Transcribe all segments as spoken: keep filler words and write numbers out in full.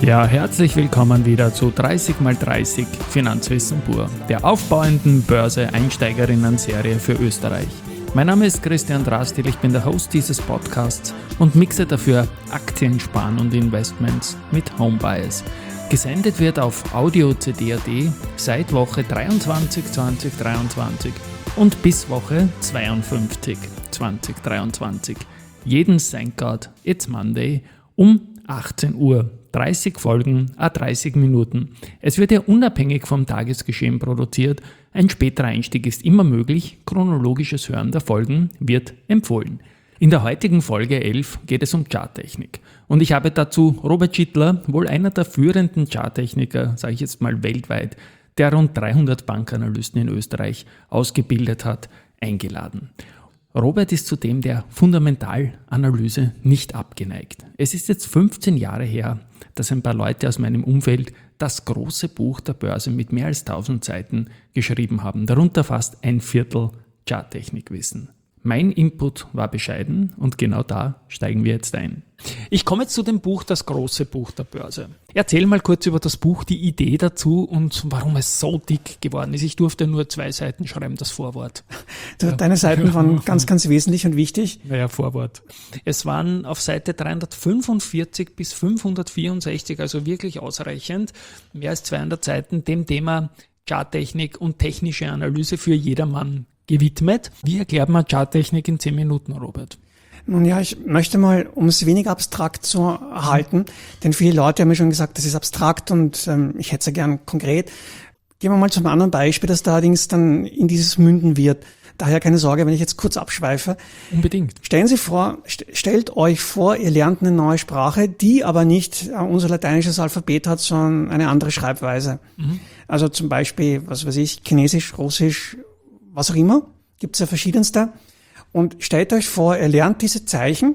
Ja, herzlich willkommen wieder zu dreißig mal dreißig Finanzwissen pur, der aufbauenden Börse-Einsteigerinnen-Serie für Österreich. Mein Name ist Christian Drastil, ich bin der Host dieses Podcasts und mixe dafür Aktien, Sparen und Investments mit Homebias. Gesendet wird auf audio punkt c d punkt a t seit Woche dreiundzwanzig zwanzig dreiundzwanzig und bis Woche zweiundfünfzig zwanzig dreiundzwanzig. Jeden Thank God It's Monday um achtzehn Uhr. dreißig Folgen, à dreißig Minuten. Es wird ja unabhängig vom Tagesgeschehen produziert. Ein späterer Einstieg ist immer möglich. Chronologisches Hören der Folgen wird empfohlen. In der heutigen Folge elf geht es um Charttechnik. Und ich habe dazu Robert Schittler, wohl einer der führenden Charttechniker, sage ich jetzt mal weltweit, der rund dreihundert Bankanalysten in Österreich ausgebildet hat, eingeladen. Robert ist zudem der Fundamentalanalyse nicht abgeneigt. Es ist jetzt fünfzehn Jahre her, dass ein paar Leute aus meinem Umfeld das große Buch der Börse mit mehr als tausend Seiten geschrieben haben, darunter fast ein Viertel Charttechnikwissen. Mein Input war bescheiden und genau da steigen wir jetzt ein. Ich komme jetzt zu dem Buch, das große Buch der Börse. Erzähl mal kurz über das Buch, die Idee dazu und warum es so dick geworden ist. Ich durfte nur zwei Seiten schreiben, das Vorwort. Deine Seiten waren ganz, ganz wesentlich und wichtig. Naja, Vorwort. Es waren auf Seite dreihundertfünfundvierzig bis fünfhundertvierundsechzig, also wirklich ausreichend, mehr als zweihundert Seiten, dem Thema Charttechnik und technische Analyse für jedermann gewidmet. Wie erklärt man Charttechnik in zehn Minuten, Robert? Nun ja, ich möchte mal, um es weniger abstrakt zu halten, denn viele Leute haben mir schon gesagt, das ist abstrakt und ähm, ich hätte es ja gern konkret. Gehen wir mal zum anderen Beispiel, das da allerdings dann in dieses münden wird. Daher keine Sorge, wenn ich jetzt kurz abschweife. Unbedingt. Stellen Sie vor, st- stellt euch vor, ihr lernt eine neue Sprache, die aber nicht äh, unser lateinisches Alphabet hat, sondern eine andere Schreibweise. Mhm. Also zum Beispiel, was weiß ich, Chinesisch, Russisch, was auch immer, gibt es ja verschiedenste. Und stellt euch vor, ihr lernt diese Zeichen,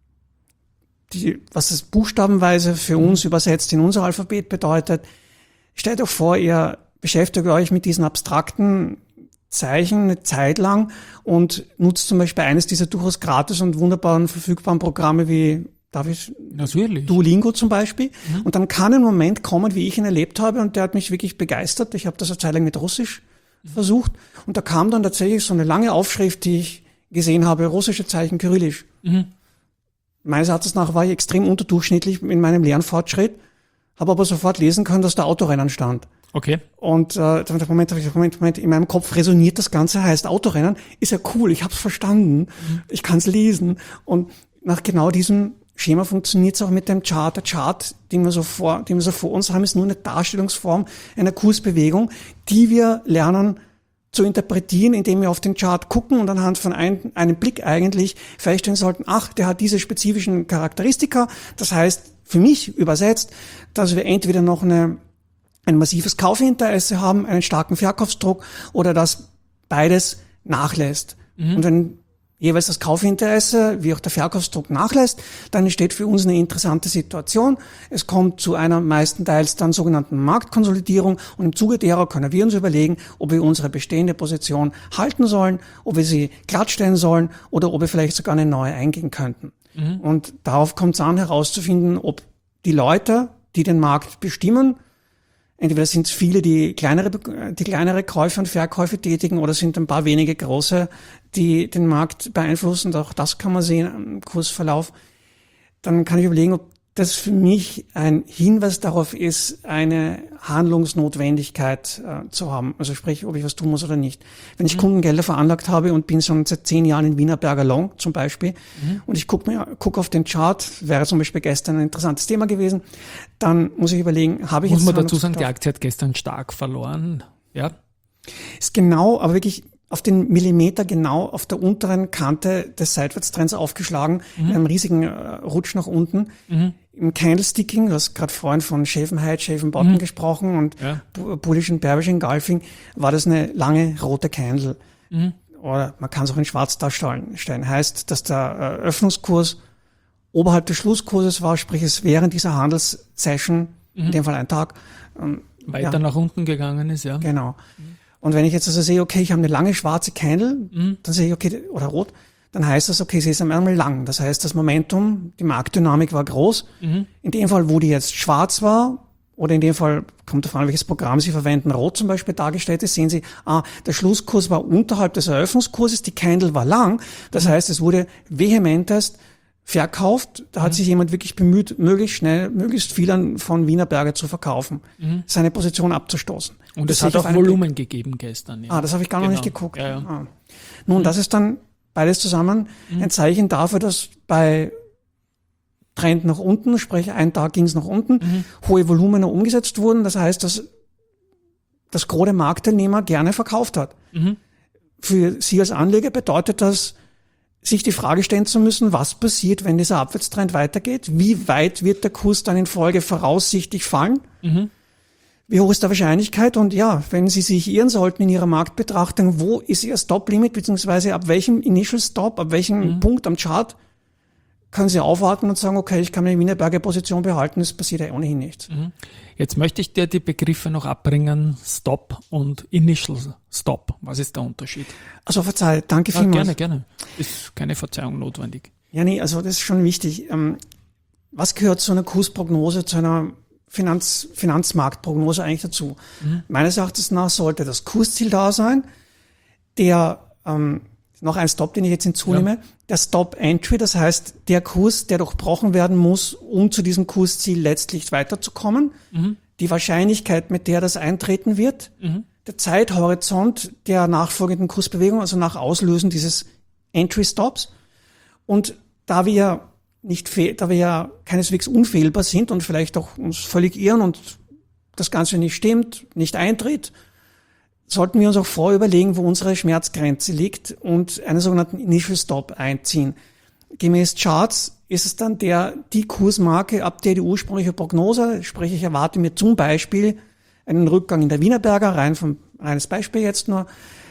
die, was das buchstabenweise für uns übersetzt in unser Alphabet bedeutet. Stellt euch vor, ihr beschäftigt euch mit diesen abstrakten Zeichen eine Zeit lang und nutzt zum Beispiel eines dieser durchaus gratis und wunderbaren verfügbaren Programme wie, darf ich? Natürlich. Duolingo zum Beispiel. Mhm. Und dann kann ein Moment kommen, wie ich ihn erlebt habe, und der hat mich wirklich begeistert. Ich habe das eine Zeit lang mit Russisch versucht und da kam dann tatsächlich so eine lange Aufschrift, die ich gesehen habe, russische Zeichen, Kyrillisch. Mhm. Meines Erachtens nach war ich extrem unterdurchschnittlich in meinem Lernfortschritt, habe aber sofort lesen können, dass da Autorennen stand. Okay. Und äh, der Moment, Moment, Moment, in meinem Kopf resoniert das Ganze, heißt Autorennen, ist ja cool, ich habe es verstanden, mhm. ich kann es lesen. Und nach genau diesem Schema funktioniert es auch mit dem Chart. Der Chart, den wir so vor, den wir so vor uns haben, ist nur eine Darstellungsform einer Kursbewegung, die wir lernen zu interpretieren, indem wir auf den Chart gucken und anhand von ein, einem Blick eigentlich feststellen sollten, ach, der hat diese spezifischen Charakteristika. Das heißt, für mich übersetzt, dass wir entweder noch eine, ein massives Kaufinteresse haben, einen starken Verkaufsdruck oder dass beides nachlässt. Mhm. Und wenn jeweils das Kaufinteresse wie auch der Verkaufsdruck nachlässt, dann entsteht für uns eine interessante Situation. Es kommt zu einer meistenteils dann sogenannten Marktkonsolidierung und im Zuge derer können wir uns überlegen, ob wir unsere bestehende Position halten sollen, ob wir sie glattstellen sollen oder ob wir vielleicht sogar eine neue eingehen könnten. Mhm. Und darauf kommt es an, herauszufinden, ob die Leute, die den Markt bestimmen, entweder sind es viele, die kleinere, die kleinere Käufe und Verkäufe tätigen, oder sind ein paar wenige große, die den Markt beeinflussen. Auch das kann man sehen im Kursverlauf. Dann kann ich überlegen, ob das für mich ein Hinweis darauf ist, eine Handlungsnotwendigkeit äh, zu haben. Also sprich, ob ich was tun muss oder nicht. Wenn ich mhm. Kundengelder veranlagt habe und bin schon seit zehn Jahren in Wienerberger Long zum Beispiel mhm. und ich gucke mir guck auf den Chart, wäre zum Beispiel gestern ein interessantes Thema gewesen, dann muss ich überlegen, habe ich muss jetzt... Muss man dazu sagen, die Aktie hat gestern stark verloren, ja? Ist genau, aber wirklich auf den Millimeter genau auf der unteren Kante des Seitwärtstrends aufgeschlagen, mhm. mit einem riesigen äh, Rutsch nach unten. Mhm. Im Candlesticking, du hast gerade vorhin von Shaven Height, Shaven Bottom mhm. gesprochen und ja. Bullish und Bearish Engulfing, war das eine lange rote Candle. Mhm. Oder man kann es auch in schwarz darstellen. Heißt, dass der äh, Öffnungskurs oberhalb des Schlusskurses war, sprich es während dieser Handelssession, mhm. in dem Fall ein Tag, ähm, weiter ja. nach unten gegangen ist, ja. Genau. Mhm. Und wenn ich jetzt also sehe, okay, ich habe eine lange schwarze Candle, mhm. dann sehe ich, okay, oder rot, dann heißt das, okay, sie ist einmal lang. Das heißt, das Momentum, die Marktdynamik war groß. Mhm. In dem Fall, wo die jetzt schwarz war, oder in dem Fall, kommt davon an, welches Programm Sie verwenden, rot zum Beispiel dargestellt ist, sehen Sie, ah, der Schlusskurs war unterhalb des Eröffnungskurses, die Candle war lang. Das mhm. heißt, es wurde vehementest verkauft. Da hat mhm. sich jemand wirklich bemüht, möglichst schnell, möglichst viel an, von Wienerberger zu verkaufen, mhm. seine Position abzustoßen. Und es hat auch Volumen Blick. gegeben gestern. Ja. Ah, das habe ich gar genau. noch nicht geguckt. Ja, ja. Ah. Nun, mhm. das ist dann beides zusammen mhm. ein Zeichen dafür, dass bei Trend nach unten, sprich ein Tag ging es nach unten, mhm. hohe Volumina umgesetzt wurden. Das heißt, dass das Gros der Marktteilnehmer gerne verkauft hat. Mhm. Für Sie als Anleger bedeutet das, sich die Frage stellen zu müssen, was passiert, wenn dieser Abwärtstrend weitergeht? Wie weit wird der Kurs dann in Folge voraussichtlich fallen? Mhm. Wie hoch ist die Wahrscheinlichkeit? Und ja, wenn Sie sich irren sollten in Ihrer Marktbetrachtung, wo ist Ihr Stop-Limit, beziehungsweise ab welchem Initial Stop, ab welchem mhm. Punkt am Chart können Sie aufwarten und sagen, okay, ich kann meine Wienerberger Position behalten, es passiert ja ohnehin nichts. Mhm. Jetzt möchte ich dir die Begriffe noch abbringen, Stop und Initial Stop. Was ist der Unterschied? Also verzeih, danke ja, vielmals. Gerne, gerne. Ist keine Verzeihung notwendig. Ja, nee, also das ist schon wichtig. Was gehört zu einer Kursprognose, zu einer Finanz, Finanzmarktprognose eigentlich dazu? Mhm. Meines Erachtens nach sollte das Kursziel da sein, der ähm, noch ein Stop, den ich jetzt hinzunehme, ja. der Stop Entry, das heißt der Kurs, der durchbrochen werden muss, um zu diesem Kursziel letztlich weiterzukommen. Mhm. Die Wahrscheinlichkeit, mit der das eintreten wird, mhm. der Zeithorizont der nachfolgenden Kursbewegung, also nach Auslösen dieses Entry Stops. Und da wir nicht fehl, da wir ja keineswegs unfehlbar sind und vielleicht auch uns völlig irren und das Ganze nicht stimmt, nicht eintritt, sollten wir uns auch vorher überlegen, wo unsere Schmerzgrenze liegt und einen sogenannten Initial Stop einziehen. Gemäß Charts ist es dann der, die Kursmarke, ab der die ursprüngliche Prognose, sprich ich erwarte mir zum Beispiel einen Rückgang in der Wienerberger, rein vom, reines Beispiel jetzt nur,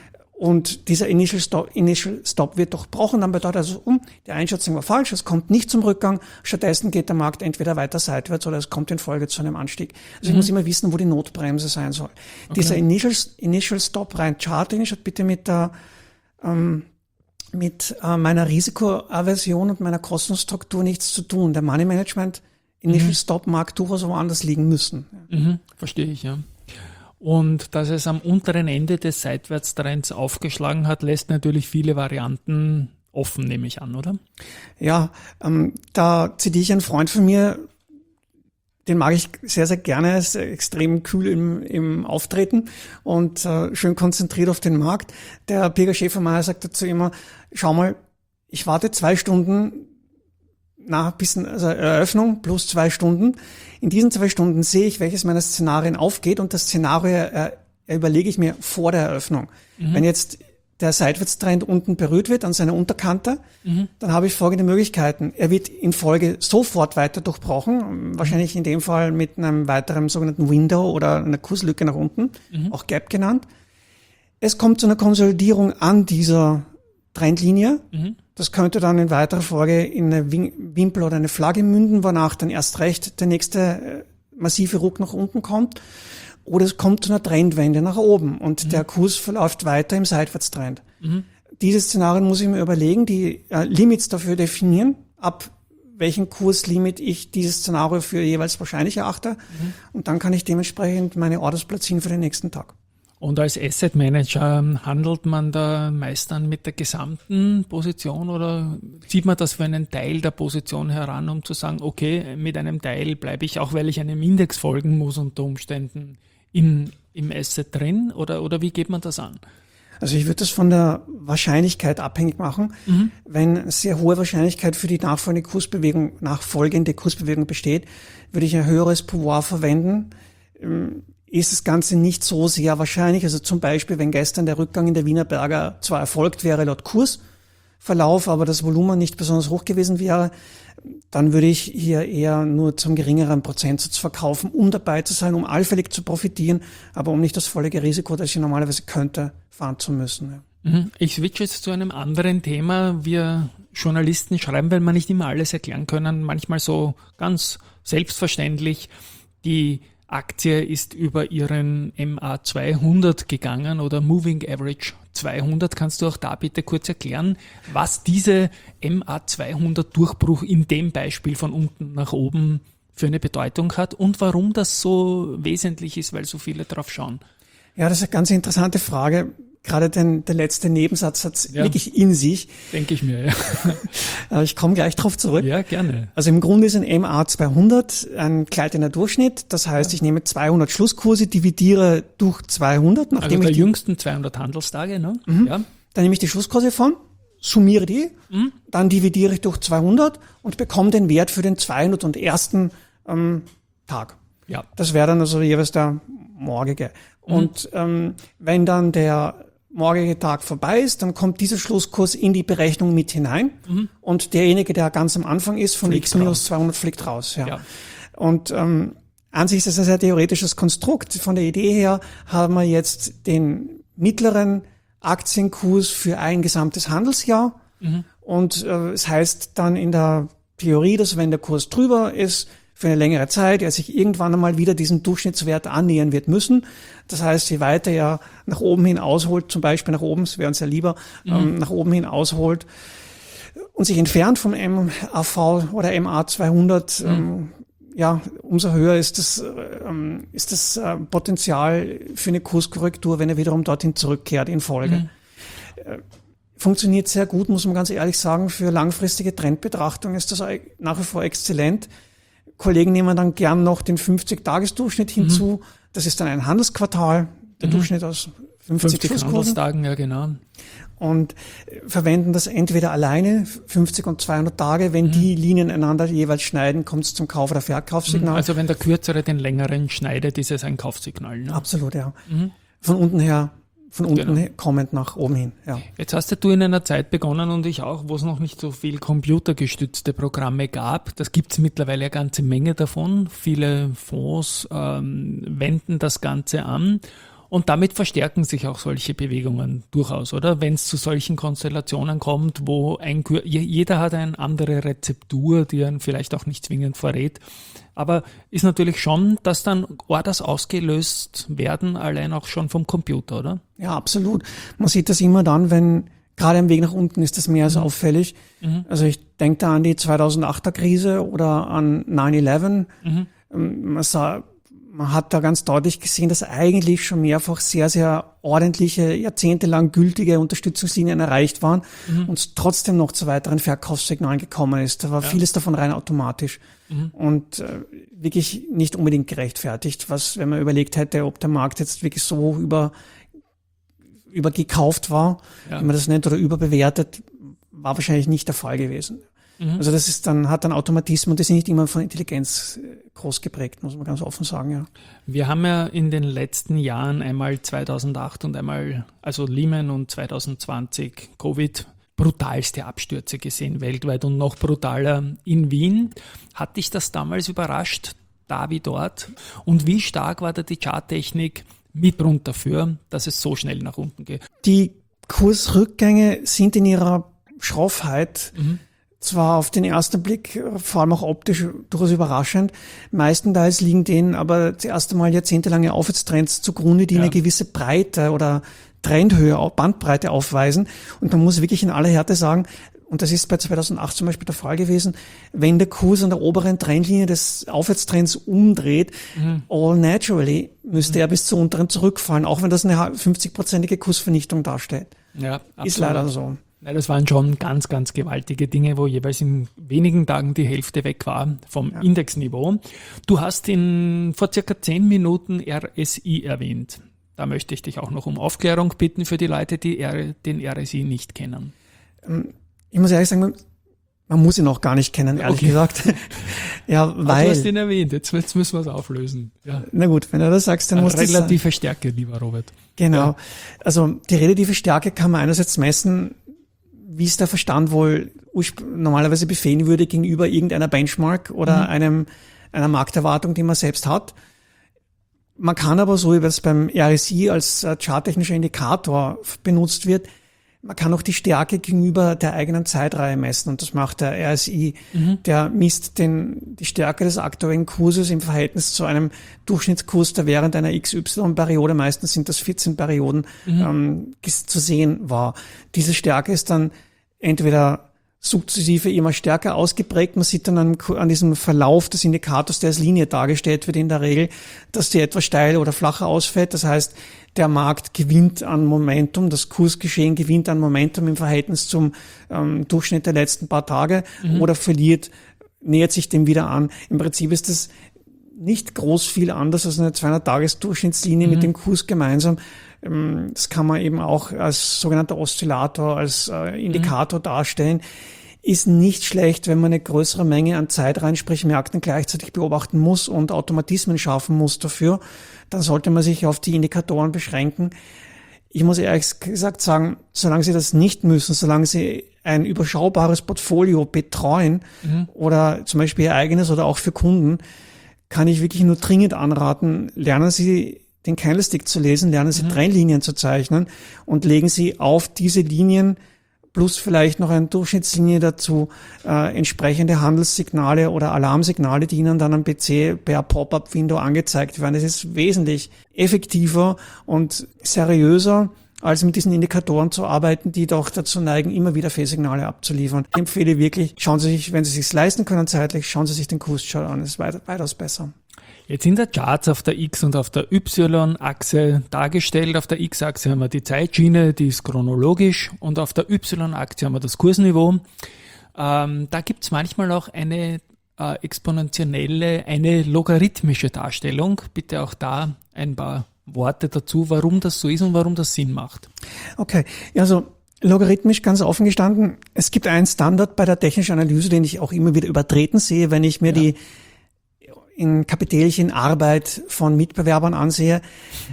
und dieser Initial Stop, Initial Stop wird durchbrochen, dann bedeutet also, um, die Einschätzung war falsch, es kommt nicht zum Rückgang, stattdessen geht der Markt entweder weiter seitwärts oder es kommt in Folge zu einem Anstieg. Also mhm. ich muss immer wissen, wo die Notbremse sein soll. Okay. Dieser Initial, Initial Stop rein charttechnisch hat bitte mit der, ähm, mit äh, meiner Risikoaversion und meiner Kostenstruktur nichts zu tun. Der Money Management Initial mhm. Stop mag durchaus woanders liegen müssen. Mhm. Verstehe ich, ja. Und dass es am unteren Ende des Seitwärtstrends aufgeschlagen hat, lässt natürlich viele Varianten offen, nehme ich an, oder? Ja, ähm, da zitiere ich einen Freund von mir, den mag ich sehr, sehr gerne, ist extrem kühl im, im Auftreten und äh, schön konzentriert auf den Markt. Der Birger Schäfermeier sagt dazu immer, schau mal, ich warte zwei Stunden nach bis also Eröffnung plus zwei Stunden. In diesen zwei Stunden sehe ich, welches meiner Szenarien aufgeht und das Szenario äh, überlege ich mir vor der Eröffnung. Mhm. Wenn jetzt der Seitwärtstrend unten berührt wird an seiner Unterkante, mhm. dann habe ich folgende Möglichkeiten. Er wird in Folge sofort weiter durchbrochen, mhm. wahrscheinlich in dem Fall mit einem weiteren sogenannten Window oder einer Kurslücke nach unten, mhm. auch Gap genannt. Es kommt zu einer Konsolidierung an dieser Trendlinie. Mhm. Das könnte dann in weiterer Folge in eine Wimpel oder eine Flagge münden, wonach dann erst recht der nächste massive Ruck nach unten kommt. Oder es kommt zu einer Trendwende nach oben und mhm. der Kurs verläuft weiter im Seitwärtstrend. Mhm. Diese Szenarien muss ich mir überlegen, die äh, Limits dafür definieren, ab welchem Kurslimit ich dieses Szenario für jeweils wahrscheinlich erachte. Mhm. Und dann kann ich dementsprechend meine Orders platzieren für den nächsten Tag. Und als Asset Manager handelt man da meist dann mit der gesamten Position oder zieht man das für einen Teil der Position heran, um zu sagen, okay, mit einem Teil bleibe ich, auch weil ich einem Index folgen muss unter Umständen, in, im Asset drin oder, oder wie geht man das an? Also ich würde das von der Wahrscheinlichkeit abhängig machen. Mhm. Wenn sehr hohe Wahrscheinlichkeit für die nachfolgende Kursbewegung, nachfolgende Kursbewegung besteht, würde ich ein höheres Pouvoir verwenden. Ist das Ganze nicht so sehr wahrscheinlich. Also zum Beispiel, wenn gestern der Rückgang in der Wienerberger zwar erfolgt wäre laut Kursverlauf, aber das Volumen nicht besonders hoch gewesen wäre, dann würde ich hier eher nur zum geringeren Prozentsatz verkaufen, um dabei zu sein, um allfällig zu profitieren, aber um nicht das völlige Risiko, das ich normalerweise könnte, fahren zu müssen. Ich switche jetzt zu einem anderen Thema. Wir Journalisten schreiben, weil wir nicht immer alles erklären können, manchmal so ganz selbstverständlich die Aktie ist über ihren M A zweihundert gegangen oder Moving Average zweihundert. Kannst du auch da bitte kurz erklären, was diese M A zweihundert Durchbruch in dem Beispiel von unten nach oben für eine Bedeutung hat und warum das so wesentlich ist, weil so viele drauf schauen? Ja, das ist eine ganz interessante Frage. Gerade den, der letzte Nebensatz hat es ja wirklich in sich. Denke ich mir, ja. Ich komme gleich drauf zurück. Ja, gerne. Also im Grunde ist ein M A zweihundert ein gleitender Durchschnitt. Das heißt, ja. ich nehme zweihundert Schlusskurse, dividiere durch zweihundert. Nachdem also der ich die, jüngsten zweihundert Handelstage, ne? Mhm. Ja. Dann nehme ich die Schlusskurse von, summiere die, mhm. dann dividiere ich durch zweihundert und bekomme den Wert für den zweihundertersten Ähm, Tag. Ja. Das wäre dann also jeweils der morgige. Mhm. Und ähm, wenn dann der morgige Tag vorbei ist, dann kommt dieser Schlusskurs in die Berechnung mit hinein mhm. und derjenige, der ganz am Anfang ist, von fliegt x minus raus. zweihundert fliegt raus. Ja. Ja. Und ähm, an sich ist das ein sehr theoretisches Konstrukt. Von der Idee her haben wir jetzt den mittleren Aktienkurs für ein gesamtes Handelsjahr mhm. und äh, es heißt dann in der Theorie, dass wenn der Kurs drüber ist, für eine längere Zeit, er sich irgendwann einmal wieder diesem Durchschnittswert annähern wird müssen. Das heißt, je weiter er nach oben hin ausholt, zum Beispiel nach oben, es wäre uns ja lieber, mhm. ähm, nach oben hin ausholt und sich entfernt vom M A V oder M A zweihundert, mhm. ähm, ja, umso höher ist das, ähm, ist das äh, Potenzial für eine Kurskorrektur, wenn er wiederum dorthin zurückkehrt in Folge. Mhm. Äh, funktioniert sehr gut, muss man ganz ehrlich sagen. Für langfristige Trendbetrachtung ist das nach wie vor exzellent. Kollegen nehmen dann gern noch den fünfzig-Tages-Durchschnitt hinzu. Mhm. Das ist dann ein Handelsquartal, der mhm. Durchschnitt aus fünfzig, fünfzig Handelstagen, ja genau. Und verwenden das entweder alleine, fünfzig und zweihundert Tage. Wenn mhm. die Linien einander jeweils schneiden, kommt es zum Kauf- oder Verkaufssignal. Also wenn der kürzere den längeren schneidet, ist es ein Kaufsignal. Ne? Absolut, ja. Mhm. Von unten her Von unten genau. kommend nach oben hin, ja. Jetzt hast ja du in einer Zeit begonnen und ich auch, wo es noch nicht so viel computergestützte Programme gab. Das gibt es mittlerweile eine ganze Menge davon. Viele Fonds ähm, wenden das Ganze an und damit verstärken sich auch solche Bewegungen durchaus, oder? Wenn es zu solchen Konstellationen kommt, wo ein jeder hat eine andere Rezeptur, die einen vielleicht auch nicht zwingend verrät. Aber ist natürlich schon, dass dann Orders ausgelöst werden, allein auch schon vom Computer, oder? Ja, absolut. Man sieht das immer dann, wenn gerade am Weg nach unten ist das mehr als mhm. auffällig. Mhm. Also ich denke da an die zweitausendachter Krise oder an nine eleven. Mhm. Man sah, man hat da ganz deutlich gesehen, dass eigentlich schon mehrfach sehr, sehr ordentliche, jahrzehntelang gültige Unterstützungslinien erreicht waren mhm. und es trotzdem noch zu weiteren Verkaufssignalen gekommen ist. Da war ja. vieles davon rein automatisch mhm. und äh, wirklich nicht unbedingt gerechtfertigt, was, wenn man überlegt hätte, ob der Markt jetzt wirklich so über übergekauft war, ja. wie man das nennt, oder überbewertet, war wahrscheinlich nicht der Fall gewesen. Mhm. Also das ist dann, hat dann Automatismen und das ist nicht immer von Intelligenz groß geprägt, muss man ganz offen sagen, ja. Wir haben ja in den letzten Jahren einmal zweitausendacht und einmal, also Lehman und zwanzig zwanzig Covid, brutalste Abstürze gesehen weltweit und noch brutaler in Wien. Hat dich das damals überrascht, da wie dort? Und wie stark war da die Charttechnik mit Grund dafür, dass es so schnell nach unten geht? Die Kursrückgänge sind in ihrer Schroffheit mhm. zwar auf den ersten Blick, vor allem auch optisch, durchaus überraschend. Meistenteils liegen denen aber zuerst einmal jahrzehntelange Aufwärtstrends zugrunde, die ja. eine gewisse Breite oder Trendhöhe, Bandbreite aufweisen. Und man muss wirklich in aller Härte sagen, und das ist bei zweitausendacht zum Beispiel der Fall gewesen, wenn der Kurs an der oberen Trendlinie des Aufwärtstrends umdreht, mhm. all naturally müsste mhm. er bis zur unteren zurückfallen, auch wenn das eine fünfzig-prozentige Kursvernichtung darstellt. Ja, absolut. Ist leider so. Ja, das waren schon ganz, ganz gewaltige Dinge, wo jeweils in wenigen Tagen die Hälfte weg war vom ja. Indexniveau. Du hast in vor circa zehn Minuten R S I erwähnt. Da möchte ich dich auch noch um Aufklärung bitten für die Leute, die R- den R S I nicht kennen. Ich muss ehrlich sagen, man muss ihn auch gar nicht kennen, ehrlich okay. gesagt. Ja, weil. Du hast ihn erwähnt, jetzt, jetzt müssen wir es auflösen. Ja. Na gut, wenn du das sagst, dann muss das relative Stärke, lieber Robert. Genau. Ja. Also die relative Stärke kann man einerseits messen, wie es der Verstand wohl normalerweise befehlen würde gegenüber irgendeiner Benchmark oder mhm. einem einer Markterwartung, die man selbst hat. Man kann aber so, wie es beim R S I als charttechnischer Indikator benutzt wird, Man kann auch die Stärke gegenüber der eigenen Zeitreihe messen und das macht der R S I. Mhm. Der misst den, die Stärke des aktuellen Kurses im Verhältnis zu einem Durchschnittskurs, der während einer X Y-Periode, meistens sind das vierzehn Perioden, mhm. ähm, zu sehen war. Diese Stärke ist dann entweder sukzessive immer stärker ausgeprägt. Man sieht dann an, an diesem Verlauf des Indikators, der als Linie dargestellt wird in der Regel, dass die etwas steil oder flacher ausfällt. Das heißt, der Markt gewinnt an Momentum, das Kursgeschehen gewinnt an Momentum im Verhältnis zum ähm, Durchschnitt der letzten paar Tage mhm. oder verliert, nähert sich dem wieder an. Im Prinzip ist das nicht groß viel anders als eine zweihundert-Tages-Durchschnittslinie mhm. mit dem Kurs gemeinsam. Das kann man eben auch als sogenannter Oszillator, als äh, Indikator mhm. darstellen. Ist nicht schlecht, wenn man eine größere Menge an Zeitreihen, sprich Märkten gleichzeitig beobachten muss und Automatismen schaffen muss dafür. Dann sollte man sich auf die Indikatoren beschränken. Ich muss ehrlich gesagt sagen, solange Sie das nicht müssen, solange Sie ein überschaubares Portfolio betreuen mhm. oder zum Beispiel Ihr eigenes oder auch für Kunden, kann ich wirklich nur dringend anraten, lernen Sie den Candlestick zu lesen, lernen Sie mhm. Trendlinien zu zeichnen und legen Sie auf diese Linien plus vielleicht noch eine Durchschnittslinie dazu äh, entsprechende Handelssignale oder Alarmsignale, die Ihnen dann am P C per Pop-up-Window angezeigt werden. Das ist wesentlich effektiver und seriöser, als mit diesen Indikatoren zu arbeiten, die doch dazu neigen, immer wieder Fehlsignale abzuliefern. Ich empfehle wirklich, schauen Sie sich, wenn Sie es sich leisten können zeitlich, schauen Sie sich den Kurschart an. Das ist weit, weitaus besser. Jetzt sind die Charts auf der X- und auf der Y-Achse dargestellt. Auf der X-Achse haben wir die Zeitschiene, die ist chronologisch, und auf der Y-Achse haben wir das Kursniveau. Ähm, da gibt es manchmal auch eine äh, exponentielle, eine logarithmische Darstellung. Bitte auch da ein paar Worte dazu, warum das so ist und warum das Sinn macht. Okay, also logarithmisch ganz offen gestanden. Es gibt einen Standard bei der technischen Analyse, den ich auch immer wieder übertreten sehe, wenn ich mir ja. die in Kapitelchen Arbeit von Mitbewerbern ansehe.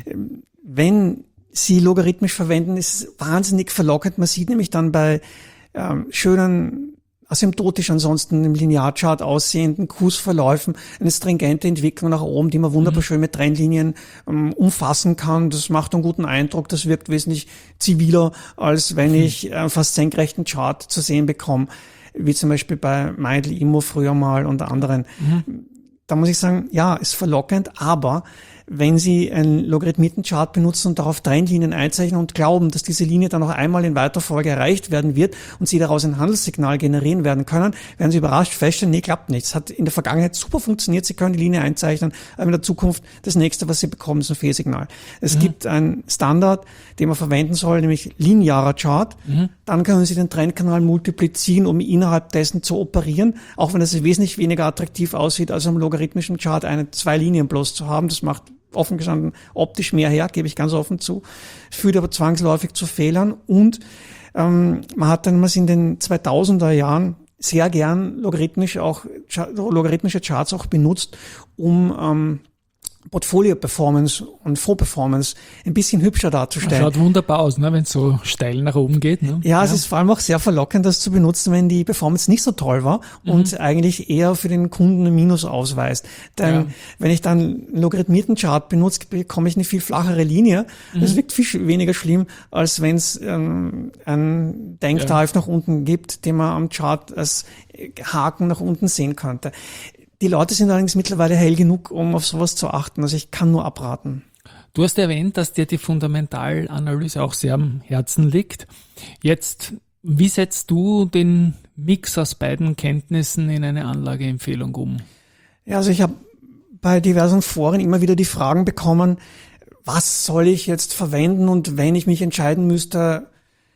Wenn sie logarithmisch verwenden, ist es wahnsinnig verlockend. Man sieht nämlich dann bei ähm, schönen, asymptotisch ansonsten im Linearchart aussehenden Kursverläufen eine stringente Entwicklung nach oben, die man wunderbar schön mit Trendlinien ähm, umfassen kann. Das macht einen guten Eindruck. Das wirkt wesentlich ziviler, als wenn mhm. ich äh, fast senkrechten Chart zu sehen bekomme, wie zum Beispiel bei Meidl, Immo früher mal und anderen. Mhm. Da muss ich sagen, ja, ist verlockend, aber wenn Sie einen Logarithmitenchart benutzen und darauf Trendlinien einzeichnen und glauben, dass diese Linie dann noch einmal in weiter Folge erreicht werden wird und Sie daraus ein Handelssignal generieren werden können, werden Sie überrascht feststellen, nee, klappt nicht. Es hat in der Vergangenheit super funktioniert, Sie können die Linie einzeichnen, aber in der Zukunft das nächste, was Sie bekommen, ist ein Fehlsignal. Es mhm. gibt einen Standard, den man verwenden soll, nämlich linearer Chart. Mhm. Dann können Sie den Trendkanal multiplizieren, um innerhalb dessen zu operieren, auch wenn das wesentlich weniger attraktiv aussieht, als am logarithmischen Chart eine, zwei Linien bloß zu haben. Das macht offen gestanden optisch mehr her, gebe ich ganz offen zu, führt aber zwangsläufig zu Fehlern und ähm, man hat dann in den zweitausender Jahren sehr gern logarithmisch auch logarithmische Charts auch benutzt, um ähm, Portfolio-Performance und Fonds-Performance ein bisschen hübscher darzustellen. Das schaut wunderbar aus, ne, wenn es so steil nach oben geht. Ne? Ja, ja, es ist vor allem auch sehr verlockend, das zu benutzen, wenn die Performance nicht so toll war mhm. und eigentlich eher für den Kunden ein Minus ausweist. Denn ja. wenn ich dann einen logarithmierten Chart benutze, bekomme ich eine viel flachere Linie. Mhm. Das wirkt viel weniger schlimm, als wenn es ähm, einen Denkdive ja. nach unten gibt, den man am Chart als Haken nach unten sehen könnte. Die Leute sind allerdings mittlerweile hell genug, um auf sowas zu achten. Also ich kann nur abraten. Du hast erwähnt, dass dir die Fundamentalanalyse auch sehr am Herzen liegt. Jetzt, wie setzt du den Mix aus beiden Kenntnissen in eine Anlageempfehlung um? Ja, also ich habe bei diversen Foren immer wieder die Fragen bekommen, was soll ich jetzt verwenden? Und wenn ich mich entscheiden müsste,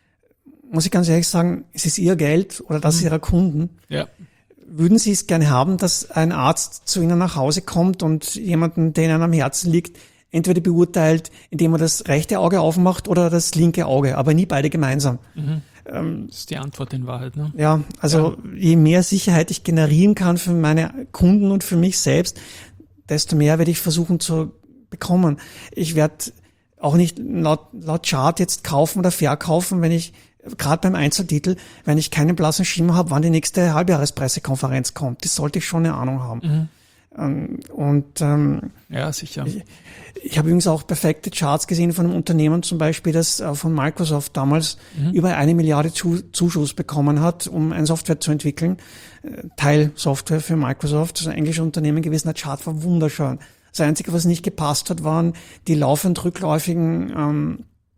muss ich ganz ehrlich sagen, es ist ihr Geld oder das mhm. ihrer Kunden. Ja. Würden Sie es gerne haben, dass ein Arzt zu Ihnen nach Hause kommt und jemanden, der Ihnen am Herzen liegt, entweder beurteilt, indem er das rechte Auge aufmacht oder das linke Auge, aber nie beide gemeinsam? Mhm. Ähm, das ist die Antwort in Wahrheit, ne? Ja, also ja. je mehr Sicherheit ich generieren kann für meine Kunden und für mich selbst, desto mehr werde ich versuchen zu bekommen. Ich werde auch nicht laut, laut Chart jetzt kaufen oder verkaufen, wenn ich gerade beim Einzeltitel, wenn ich keinen blassen Schimmer habe, wann die nächste Halbjahrespressekonferenz kommt. Das sollte ich schon eine Ahnung haben. Mhm. Und ähm, ja, sicher. Ich, ich habe übrigens auch perfekte Charts gesehen von einem Unternehmen, zum Beispiel, das von Microsoft damals mhm. über eine Milliarde Zuschuss bekommen hat, um eine Software zu entwickeln. Teilsoftware für Microsoft, das ist ein englisches Unternehmen gewesen. Der Chart war wunderschön. Das Einzige, was nicht gepasst hat, waren die laufend rückläufigen ähm,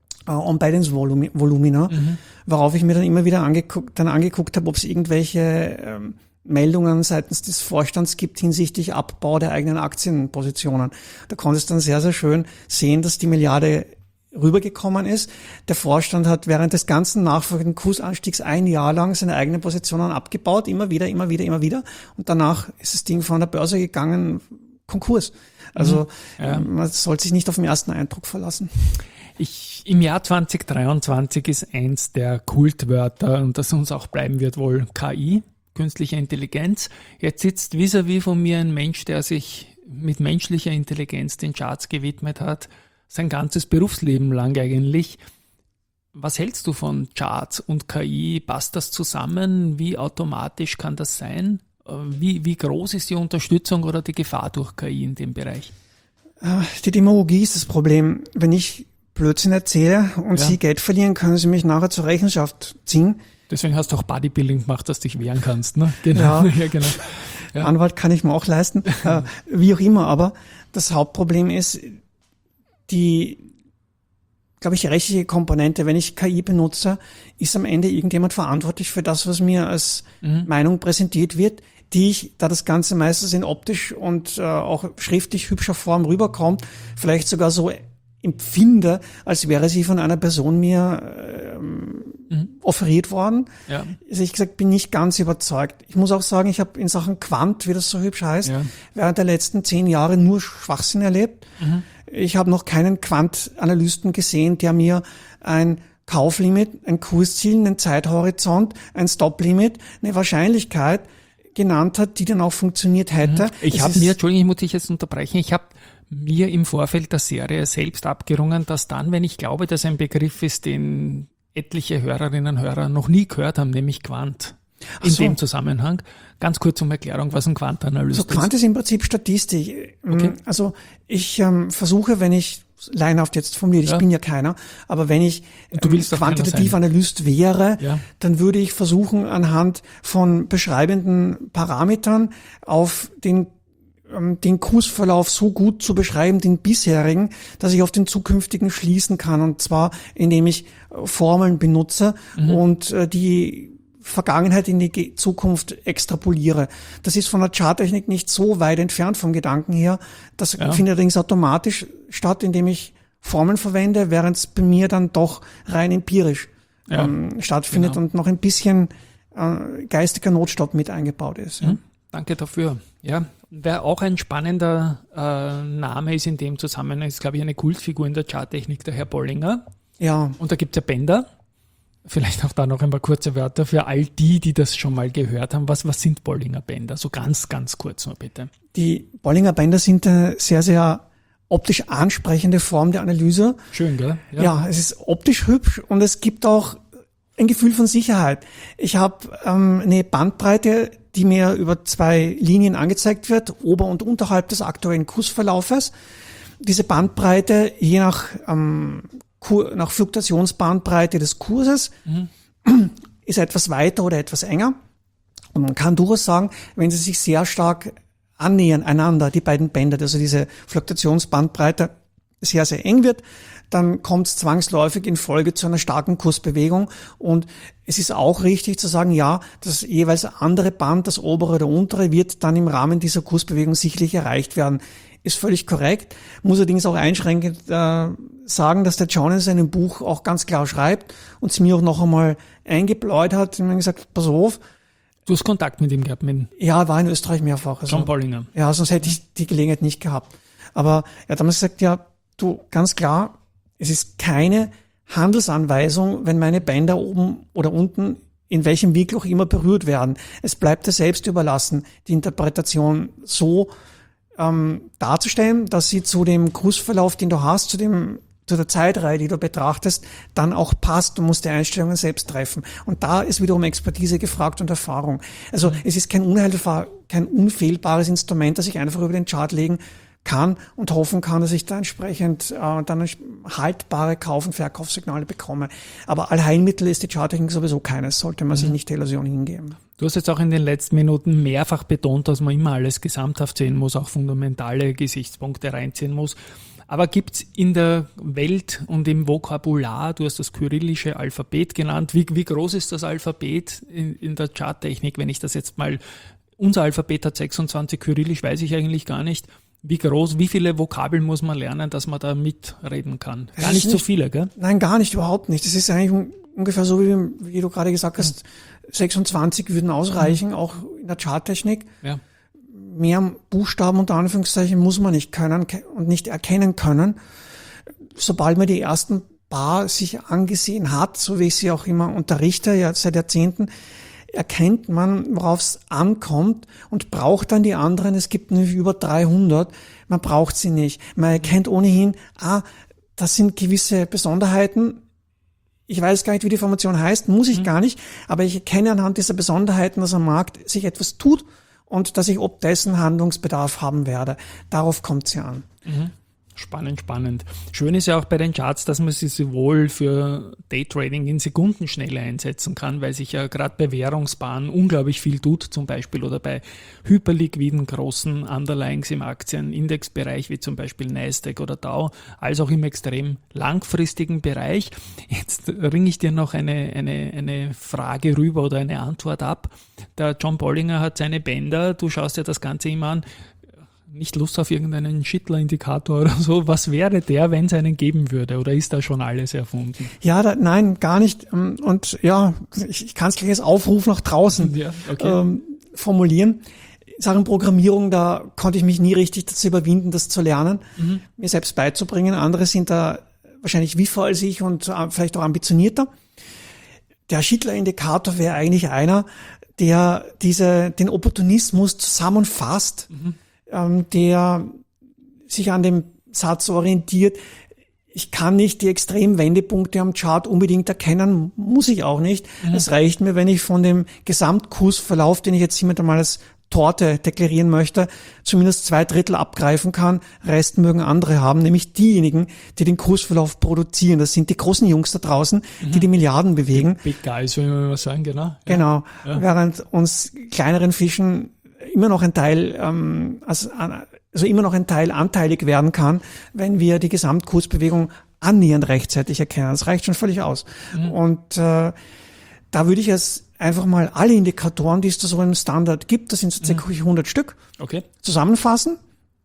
On-Balance-Volumina, mhm. worauf ich mir dann immer wieder angeguckt, dann angeguckt habe, ob es irgendwelche ähm, Meldungen seitens des Vorstands gibt hinsichtlich Abbau der eigenen Aktienpositionen. Da konntest du dann sehr, sehr schön sehen, dass die Milliarde rübergekommen ist. Der Vorstand hat während des ganzen nachfolgenden Kursanstiegs ein Jahr lang seine eigenen Positionen abgebaut, immer wieder, immer wieder, immer wieder. Und danach ist das Ding von der Börse gegangen, Konkurs. Also ja. Man sollte sich nicht auf den ersten Eindruck verlassen. Ich, im Jahr zwanzig dreiundzwanzig ist eins der Kultwörter, und das uns auch bleiben wird, wohl K I. Künstliche Intelligenz. Jetzt sitzt vis-à-vis von mir ein Mensch, der sich mit menschlicher Intelligenz den Charts gewidmet hat, sein ganzes Berufsleben lang eigentlich. Was hältst du von Charts und K I? Passt das zusammen? Wie automatisch kann das sein? Wie, wie groß ist die Unterstützung oder die Gefahr durch K I in dem Bereich? Die Demagogie ist das Problem. Wenn ich Blödsinn erzähle und ja. Sie Geld verlieren, können Sie mich nachher zur Rechenschaft ziehen. Deswegen hast du auch Bodybuilding gemacht, dass du dich wehren kannst, ne? Genau. Ja, ja genau. Ja. Anwalt kann ich mir auch leisten, äh, wie auch immer. Aber das Hauptproblem ist die, glaube ich, rechtliche Komponente. Wenn ich K I benutze, ist am Ende irgendjemand verantwortlich für das, was mir als mhm. Meinung präsentiert wird, die ich, da das Ganze meistens in optisch und äh, auch schriftlich hübscher Form rüberkommt, vielleicht sogar so empfinde, als wäre sie von einer Person mir ähm, mhm. offeriert worden. Ja. Also ich gesagt, bin nicht ganz überzeugt. Ich muss auch sagen, ich habe in Sachen Quant, wie das so hübsch heißt, ja. während der letzten zehn Jahre nur Schwachsinn erlebt. Mhm. Ich habe noch keinen Quant-Analysten gesehen, der mir ein Kauflimit, ein Kursziel, einen Zeithorizont, ein Stop-Limit, eine Wahrscheinlichkeit genannt hat, die dann auch funktioniert hätte. Ich habe mir, Entschuldigung, ich muss dich jetzt unterbrechen, ich habe mir im Vorfeld der Serie selbst abgerungen, dass dann, wenn ich glaube, dass ein Begriff ist, den etliche Hörerinnen und Hörer noch nie gehört haben, nämlich Quant. In so. dem Zusammenhang. Ganz kurz um Erklärung, was ein Quant-Analyst ist. Also Quant ist im Prinzip Statistik. Okay. Also ich ähm, versuche, wenn ich laienhaft jetzt formuliert, ich ja. bin ja keiner, aber wenn ich ähm, quantitativ Analyst wäre, ja. dann würde ich versuchen, anhand von beschreibenden Parametern auf den den Kursverlauf so gut zu beschreiben, den bisherigen, dass ich auf den zukünftigen schließen kann. Und zwar, indem ich Formeln benutze mhm. und äh, die Vergangenheit in die Zukunft extrapoliere. Das ist von der Charttechnik nicht so weit entfernt vom Gedanken her. Das ja. findet allerdings automatisch statt, indem ich Formeln verwende, während es bei mir dann doch rein empirisch ja. ähm, stattfindet genau. und noch ein bisschen äh, geistiger Notstopp mit eingebaut ist. Ja. Mhm. Danke dafür. Ja, wer auch ein spannender äh, Name ist in dem Zusammenhang, ist, glaube ich, eine Kultfigur in der Charttechnik, der Herr Bollinger. Ja. Und da gibt's ja Bänder. Vielleicht auch da noch ein paar kurze Wörter für all die, die das schon mal gehört haben. Was, was sind Bollinger Bänder? So ganz, ganz kurz nur bitte. Die Bollinger Bänder sind eine sehr, sehr optisch ansprechende Form der Analyse. Schön, gell? Ja, ja, es ist optisch hübsch und es gibt auch ein Gefühl von Sicherheit. Ich habe ähm, eine Bandbreite, die mir über zwei Linien angezeigt wird, ober- und unterhalb des aktuellen Kursverlaufes. Diese Bandbreite, je nach, ähm, Kur- nach Fluktuationsbandbreite des Kurses, mhm. ist etwas weiter oder etwas enger. Und man kann durchaus sagen, wenn sie sich sehr stark annähern einander, die beiden Bänder, also diese Fluktuationsbandbreite sehr, sehr eng wird, dann kommt es zwangsläufig in Folge zu einer starken Kursbewegung. Und es ist auch richtig zu sagen, ja, das jeweils andere Band, das obere oder untere, wird dann im Rahmen dieser Kursbewegung sicherlich erreicht werden. Ist völlig korrekt. Muss allerdings auch einschränkend äh, sagen, dass der John in seinem Buch auch ganz klar schreibt und es mir auch noch einmal eingebläut hat und mir gesagt, pass auf. Du hast Kontakt mit ihm gehabt? Mit ja, war in Österreich mehrfach. Also, John Bollinger. Ja, sonst hätte ich die Gelegenheit nicht gehabt. Aber er hat damals gesagt, ja, du, ganz klar, es ist keine Handelsanweisung, wenn meine Bänder oben oder unten in welchem Winkel auch immer berührt werden. Es bleibt dir selbst überlassen, die Interpretation so ähm, darzustellen, dass sie zu dem Kursverlauf, den du hast, zu dem zu der Zeitreihe, die du betrachtest, dann auch passt. Du musst die Einstellungen selbst treffen. Und da ist wiederum Expertise gefragt und Erfahrung. Also mhm. es ist kein, unheilbar, kein unfehlbares Instrument, das ich einfach über den Chart legen kann und hoffen kann, dass ich da entsprechend äh, dann haltbare Kauf- und Verkaufssignale bekomme. Aber Allheilmittel ist die Charttechnik sowieso keines, sollte man mhm. sich nicht der Illusion hingeben. Du hast jetzt auch in den letzten Minuten mehrfach betont, dass man immer alles gesamthaft sehen muss, auch fundamentale Gesichtspunkte reinziehen muss. Aber gibt's in der Welt und im Vokabular, du hast das kyrillische Alphabet genannt, wie, wie groß ist das Alphabet in, in der Charttechnik, wenn ich das jetzt mal, unser Alphabet hat sechsundzwanzig, kyrillisch weiß ich eigentlich gar nicht. Wie groß, wie viele Vokabeln muss man lernen, dass man da mitreden kann? Gar nicht, nicht so viele, gell? Nein, gar nicht, überhaupt nicht. Das ist eigentlich ungefähr so, wie, wie du gerade gesagt hast, sechsundzwanzig würden ausreichen, mhm. auch in der Charttechnik. Ja. Mehr Buchstaben unter Anführungszeichen muss man nicht können und nicht erkennen können. Sobald man die ersten paar sich angesehen hat, so wie ich sie auch immer unterrichte, ja seit Jahrzehnten, erkennt man, worauf es ankommt und braucht dann die anderen. Es gibt nämlich über dreihundert. Man braucht sie nicht. Man erkennt ohnehin, ah, das sind gewisse Besonderheiten. Ich weiß gar nicht, wie die Formation heißt, muss ich mhm. gar nicht, aber ich erkenne anhand dieser Besonderheiten, dass am Markt sich etwas tut und dass ich ob dessen Handlungsbedarf haben werde. Darauf kommt es ja an. Mhm. Spannend, spannend. Schön ist ja auch bei den Charts, dass man sie sowohl für Daytrading in Sekundenschnelle einsetzen kann, weil sich ja gerade bei Währungspaaren unglaublich viel tut, zum Beispiel, oder bei hyperliquiden großen Underlyings im Aktienindexbereich, wie zum Beispiel Nasdaq oder Dow, als auch im extrem langfristigen Bereich. Jetzt ringe ich dir noch eine, eine, eine Frage rüber oder eine Antwort ab. Der John Bollinger hat seine Bänder, du schaust dir das Ganze immer an, nicht Lust auf irgendeinen Schittler-Indikator oder so. Was wäre der, wenn es einen geben würde? Oder ist da schon alles erfunden? Ja, da, nein, gar nicht. Und ja, ich, ich kann es gleich als Aufruf nach draußen ja, okay. ähm, formulieren. Sachen Programmierung, da konnte ich mich nie richtig dazu überwinden, das zu lernen, mhm. mir selbst beizubringen. Andere sind da wahrscheinlich wiefer als ich und äh, vielleicht auch ambitionierter. Der Schittler-Indikator wäre eigentlich einer, der diese den Opportunismus zusammenfasst, mhm. der sich an dem Satz orientiert, ich kann nicht die extremen Wendepunkte am Chart unbedingt erkennen, muss ich auch nicht. Mhm. Es reicht mir, wenn ich von dem Gesamtkursverlauf, den ich jetzt hiermit einmal als Torte deklarieren möchte, zumindest zwei Drittel abgreifen kann. Rest mögen andere haben, nämlich diejenigen, die den Kursverlauf produzieren. Das sind die großen Jungs da draußen, mhm. die die Milliarden bewegen. Big Guys, will man mal sagen, genau. Ja. Genau, ja. Während uns kleineren Fischen immer noch ein Teil, ähm, also, also immer noch ein Teil anteilig werden kann, wenn wir die Gesamtkursbewegung annähernd rechtzeitig erkennen. Das reicht schon völlig aus. Mhm. Und äh, da würde ich es einfach mal alle Indikatoren, die es da so im Standard gibt, das sind so circa mhm. hundert Stück, okay. zusammenfassen.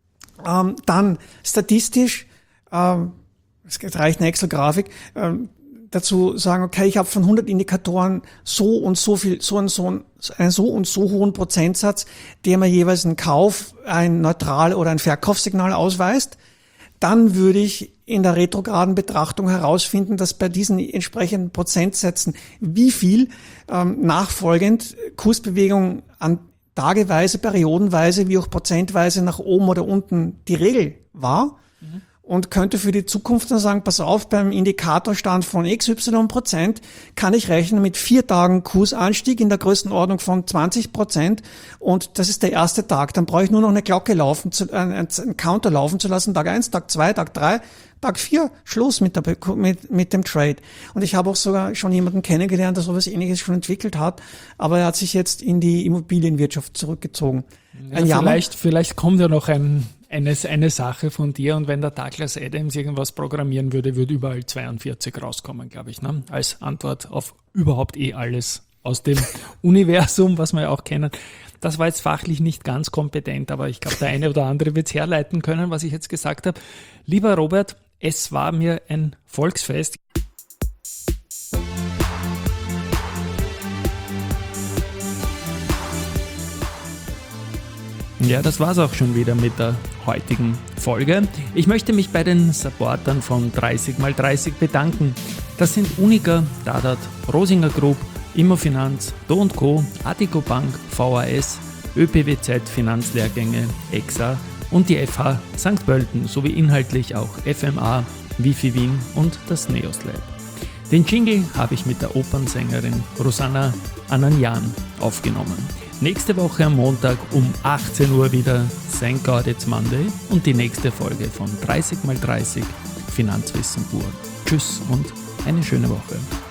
Ähm, dann statistisch, ähm, es reicht eine Excel-Grafik, ähm, dazu sagen, okay, ich habe von hundert Indikatoren so und so viel, so und so, einen so und so hohen Prozentsatz, der mir jeweils einen Kauf, ein Neutral- oder ein Verkaufssignal ausweist. Dann würde ich in der retrograden Betrachtung herausfinden, dass bei diesen entsprechenden Prozentsätzen wie viel ähm, nachfolgend Kursbewegung an tageweise, periodenweise, wie auch prozentweise nach oben oder unten die Regel war. Mhm. Und könnte für die Zukunft dann sagen, pass auf, beim Indikatorstand von X Y Prozent kann ich rechnen mit vier Tagen Kursanstieg in der Größenordnung von zwanzig Prozent und das ist der erste Tag. Dann brauche ich nur noch eine Glocke laufen, zu, äh, einen Counter laufen zu lassen, Tag eins, Tag zwei, Tag drei, Tag vier, Schluss mit, der, mit, mit dem Trade. Und ich habe auch sogar schon jemanden kennengelernt, der sowas Ähnliches schon entwickelt hat, aber er hat sich jetzt in die Immobilienwirtschaft zurückgezogen. Ein ja, vielleicht, vielleicht kommt ja noch ein Eine, eine Sache von dir und wenn der Douglas Adams irgendwas programmieren würde, würde überall zweiundvierzig rauskommen, glaube ich, ne? Als Antwort auf überhaupt eh alles aus dem Universum, was wir ja auch kennen. Das war jetzt fachlich nicht ganz kompetent, aber ich glaube, der eine oder andere wird es herleiten können, was ich jetzt gesagt habe. Lieber Robert, es war mir ein Volksfest. Ja, das war's auch schon wieder mit der heutigen Folge. Ich möchte mich bei den Supportern von dreißig mal dreißig bedanken. Das sind Unica, Dadat, Rosinger Group, Immofinanz, Do und Co., Attico Bank, V A S, Ö P W Z Finanzlehrgänge, E X A und die F H Sankt Pölten sowie inhaltlich auch F M A, Wifi Wien und das Neos Lab. Den Jingle habe ich mit der Opernsängerin Rosanna Ananjan aufgenommen. Nächste Woche am Montag um achtzehn Uhr wieder Thank God It's Monday und die nächste Folge von dreißig mal dreißig Finanzwissen pur. Tschüss und eine schöne Woche.